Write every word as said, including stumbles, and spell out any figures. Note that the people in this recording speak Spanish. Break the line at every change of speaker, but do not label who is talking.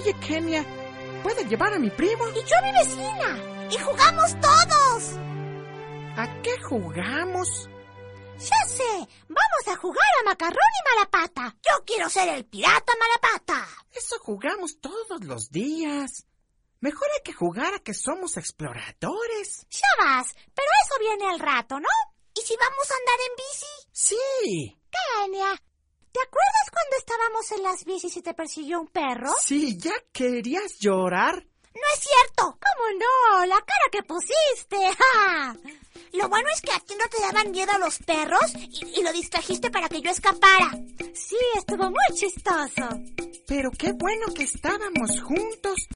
Oye, Kenia, ¿puedes llevar a mi primo?
Y yo a mi vecina. Y jugamos todos.
¿A qué jugamos?
Ya sé, vamos a jugar a Macarrón y Malapata. Yo quiero ser el pirata Malapata.
Eso jugamos todos los días. Mejor hay que jugar a que somos exploradores.
Ya vas, pero eso viene al rato, ¿no? ¿Y si vamos a andar en bici?
Sí.
Kenia, ¿te acuerdas cuando estábamos en las bicis y te persiguió un perro?
Sí, ¿ya querías llorar?
No es cierto. ¿Cómo no? La cara que pusiste. ¡Ja! Lo bueno es que a ti no te daban miedo los perros y, y lo distrajiste para que yo escapara. Sí, estuvo muy chistoso.
Pero qué bueno que estábamos juntos.